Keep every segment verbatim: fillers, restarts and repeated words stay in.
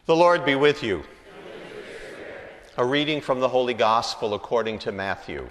The Lord be with you. A reading from the Holy Gospel according to Matthew.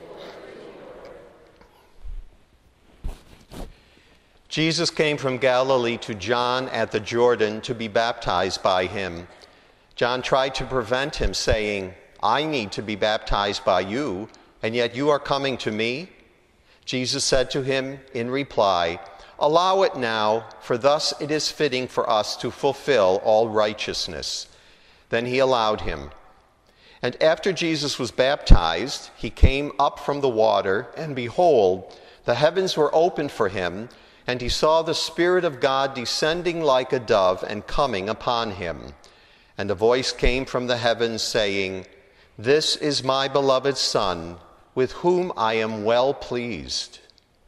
Jesus came from Galilee to John at the Jordan to be baptized by him. John tried to prevent him, saying, "I need to be baptized by you, and yet you are coming to me?" Jesus said to him in reply, "Allow it now, for thus it is fitting for us to fulfill all righteousness." Then he allowed him. And after Jesus was baptized, he came up from the water, and behold, the heavens were opened for him, and he saw the Spirit of God descending like a dove and coming upon him. And a voice came from the heavens saying, "This is my beloved Son, with whom I am well pleased."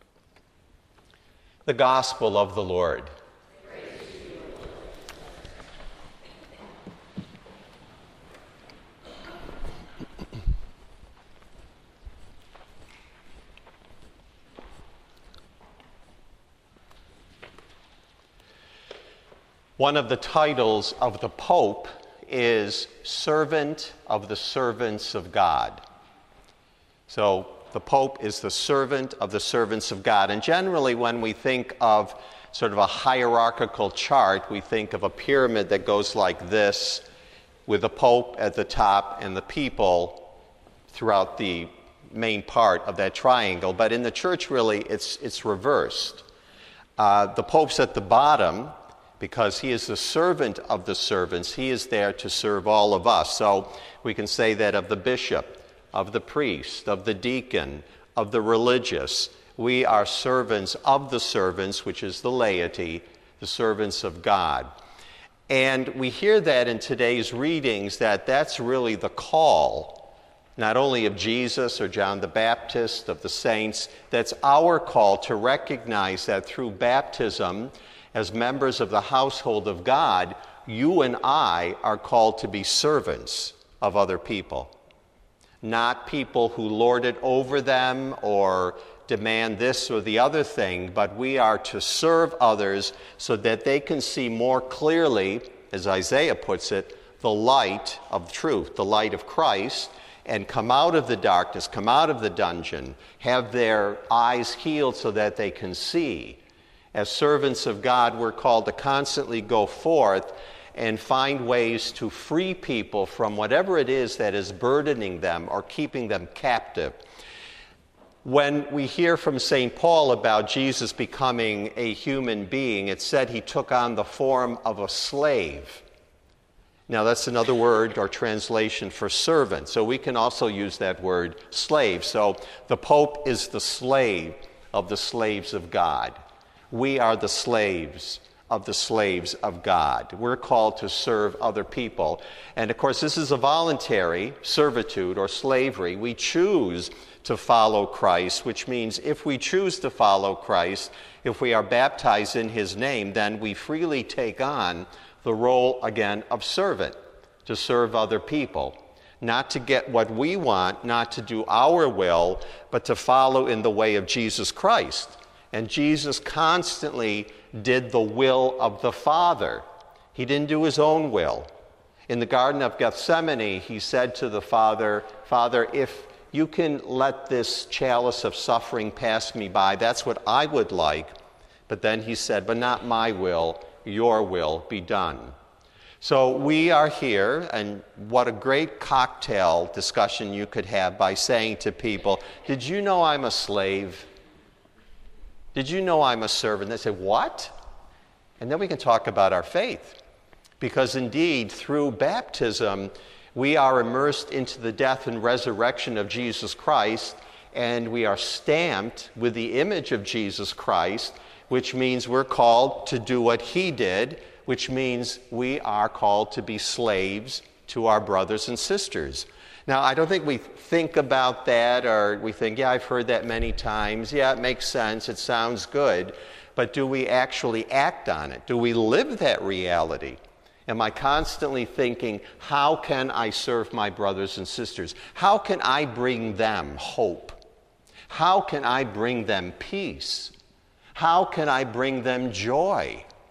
The Gospel of the Lord. One of the titles of the Pope is Servant of the Servants of God. So the Pope is the servant of the servants of God. And generally when we think of sort of a hierarchical chart, we think of a pyramid that goes like this, with the Pope at the top and the people throughout the main part of that triangle. But in the church, really, it's, it's reversed. Uh, the Pope's at the bottom, because he is the servant of the servants. He is there to serve all of us. So we can say that of the bishop, of the priest, of the deacon, of the religious. We are servants of the servants, which is the laity, the servants of God. And we hear that in today's readings, that that's really the call, not only of Jesus or John the Baptist, of the saints. That's our call to recognize that through baptism, as members of the household of God, you and I are called to be servants of other people. Not people who lord it over them or demand this or the other thing, but we are to serve others so that they can see more clearly, as Isaiah puts it, the light of truth, the light of Christ, and come out of the darkness, come out of the dungeon, have their eyes healed so that they can see. As servants of God, we're called to constantly go forth and find ways to free people from whatever it is that is burdening them or keeping them captive. When we hear from Saint Paul about Jesus becoming a human being, it said he took on the form of a slave. Now, that's another word or translation for servant. So we can also use that word slave. So the Pope is the slave of the slaves of God. We are the slaves of the slaves of God. We're called to serve other people. And of course, this is a voluntary servitude or slavery. We choose to follow Christ, which means if we choose to follow Christ, if we are baptized in his name, then we freely take on the role again of servant, to serve other people. Not to get what we want, not to do our will, but to follow in the way of Jesus Christ. And Jesus constantly did the will of the Father. He didn't do his own will. In the Garden of Gethsemane, he said to the Father, "Father, if you can let this chalice of suffering pass me by, that's what I would like." But then he said, "But not my will, your will be done." So we are here, and what a great cocktail discussion you could have by saying to people, "Did you know I'm a slave? Did you know I'm a servant?" They say, "What?" And then we can talk about our faith. Because indeed, through baptism, we are immersed into the death and resurrection of Jesus Christ, and we are stamped with the image of Jesus Christ, which means we're called to do what he did, which means we are called to be slaves to our brothers and sisters. Now, I don't think we think about that, or we think, yeah, I've heard that many times. Yeah, it makes sense. It sounds good. But do we actually act on it? Do we live that reality? Am I constantly thinking, how can I serve my brothers and sisters? How can I bring them hope? How can I bring them peace? How can I bring them joy?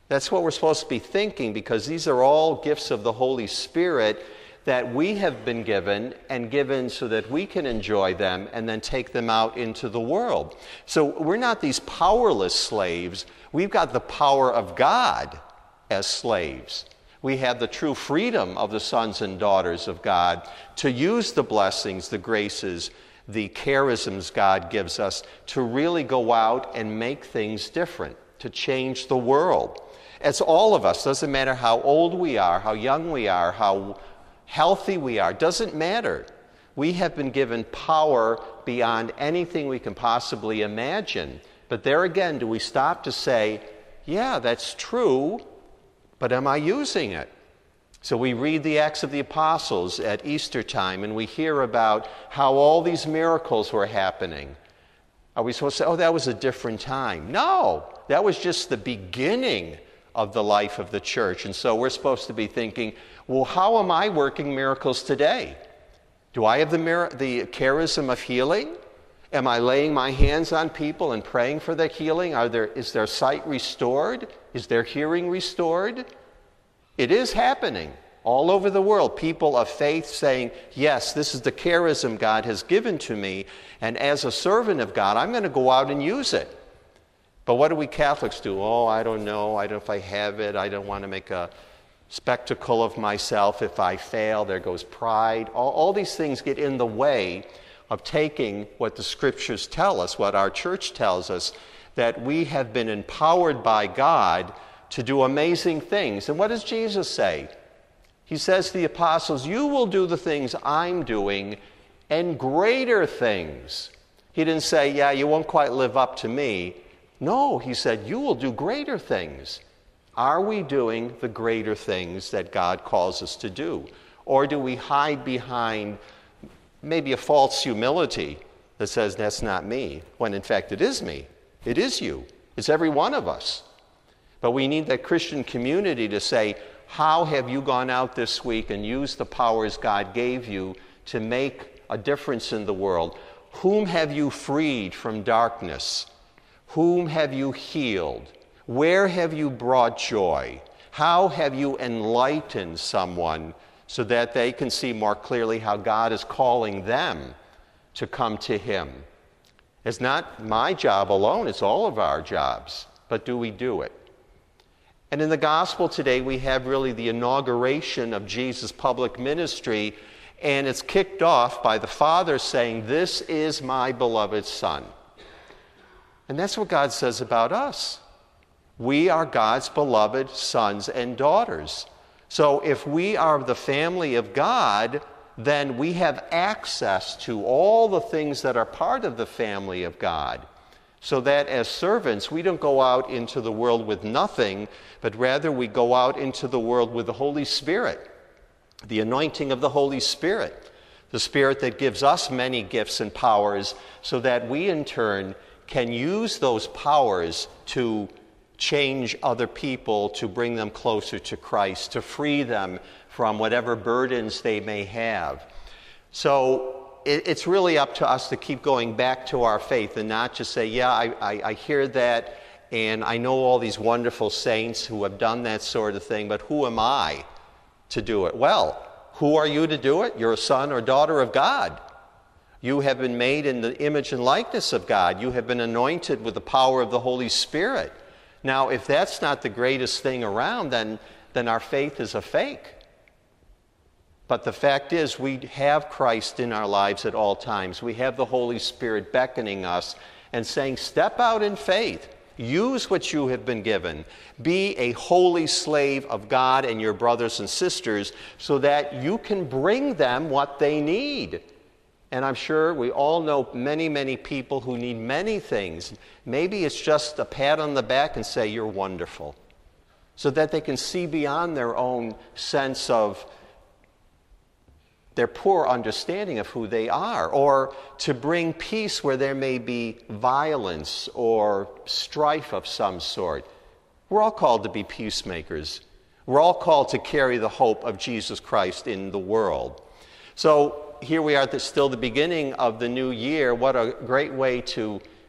That's what we're supposed to be thinking, because these are all gifts of the Holy Spirit that we have been given and given so that we can enjoy them and then take them out into the world. So we're not these powerless slaves. We've got the power of God as slaves. We have the true freedom of the sons and daughters of God to use the blessings, the graces, the charisms God gives us to really go out and make things different, to change the world. It's all of us. Doesn't matter how old we are, how young we are, how healthy we are. Doesn't matter. We have been given power beyond anything we can possibly imagine. But there again, do we stop to say, yeah, that's true, but am I using it? So we read the Acts of the Apostles at Easter time, and we hear about how all these miracles were happening. Are we supposed to say, oh, that was a different time? No, that was just the beginning of the life of the church. And so we're supposed to be thinking, well, how am I working miracles today? Do I have the, mir- the charism of healing? Am I laying my hands on people and praying for their healing? Are there, is their sight restored? Is their hearing restored? It is happening all over the world. People of faith saying, yes, this is the charism God has given to me, and as a servant of God, I'm going to go out and use it. But what do we Catholics do? Oh, I don't know. I don't know if I have it. I don't want to make a spectacle of myself. If I fail, there goes pride. All, all these things get in the way of taking what the Scriptures tell us, what our church tells us, that we have been empowered by God to do amazing things. And what does Jesus say? He says to the apostles, you will do the things I'm doing and greater things. He didn't say, yeah, you won't quite live up to me. No, he said, you will do greater things. Are we doing the greater things that God calls us to do? Or do we hide behind maybe a false humility that says, that's not me, when in fact it is me. It is you. It's every one of us. But we need that Christian community to say, how have you gone out this week and used the powers God gave you to make a difference in the world? Whom have you freed from darkness? Whom have you healed? Where have you brought joy? How have you enlightened someone so that they can see more clearly how God is calling them to come to Him? It's not my job alone, it's all of our jobs. But do we do it? And in the gospel today, we have really the inauguration of Jesus' public ministry, and it's kicked off by the Father saying, this is my beloved Son. And that's what God says about us. We are God's beloved sons and daughters. So if we are the family of God, then we have access to all the things that are part of the family of God. So that as servants, we don't go out into the world with nothing, but rather we go out into the world with the Holy Spirit, the anointing of the Holy Spirit, the Spirit that gives us many gifts and powers, so that we in turn can use those powers to change other people, to bring them closer to Christ, to free them from whatever burdens they may have. So it's really up to us to keep going back to our faith and not just say, yeah, I, I, I hear that, and I know all these wonderful saints who have done that sort of thing, but who am I to do it? Well, who are you to do it? You're a son or daughter of God. You have been made in the image and likeness of God. You have been anointed with the power of the Holy Spirit. Now, if that's not the greatest thing around, then, then our faith is a fake. But the fact is, we have Christ in our lives at all times. We have the Holy Spirit beckoning us and saying, step out in faith. Use what you have been given. Be a holy slave of God and your brothers and sisters so that you can bring them what they need. And I'm sure we all know many, many people who need many things. Maybe it's just a pat on the back and say, you're wonderful, so that they can see beyond their own sense of their poor understanding of who they are, or to bring peace where there may be violence or strife of some sort. We're all called to be peacemakers. We're all called to carry the hope of Jesus Christ in the world. So here we are at the, still the beginning of the new year. What a great way to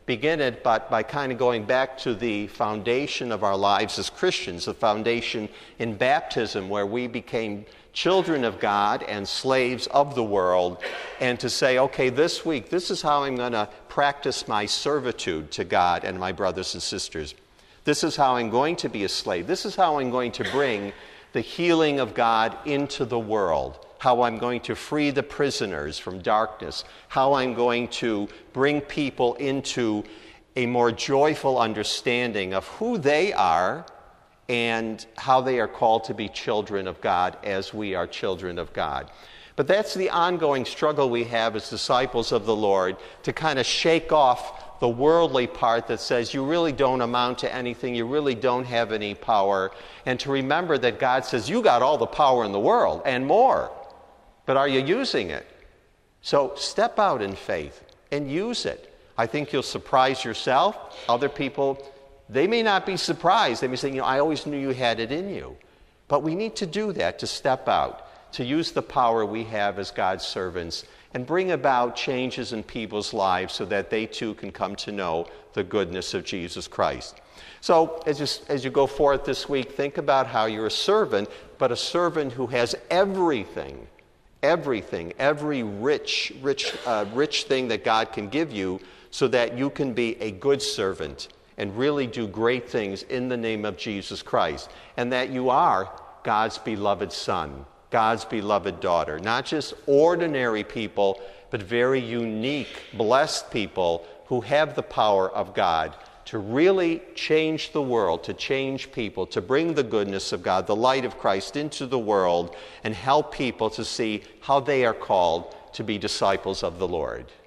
begin it but by kind of going back to the foundation of our lives as Christians, the foundation in baptism where we became children of God and slaves of the world, and to say, okay, this week, this is how I'm going to practice my servitude to God and my brothers and sisters. This is how I'm going to be a slave. This is how I'm going to bring the healing of God into the world. How I'm going to free the prisoners from darkness, how I'm going to bring people into a more joyful understanding of who they are and how they are called to be children of God as we are children of God. But that's the ongoing struggle we have as disciples of the Lord, to kind of shake off the worldly part that says you really don't amount to anything, you really don't have any power, and to remember that God says you got all the power in the world and more. But are you using it? So step out in faith and use it. I think you'll surprise yourself. Other people, they may not be surprised. They may say, you know, I always knew you had it in you. But we need to do that, to step out, to use the power we have as God's servants and bring about changes in people's lives so that they too can come to know the goodness of Jesus Christ. So as you, as you go forth this week, think about how you're a servant, but a servant who has everything. Everything, every rich, rich, uh, rich thing that God can give you so that you can be a good servant and really do great things in the name of Jesus Christ. And that you are God's beloved son, God's beloved daughter. Not just ordinary people, but very unique, blessed people who have the power of God to really change the world, to change people, to bring the goodness of God, the light of Christ into the world, and help people to see how they are called to be disciples of the Lord.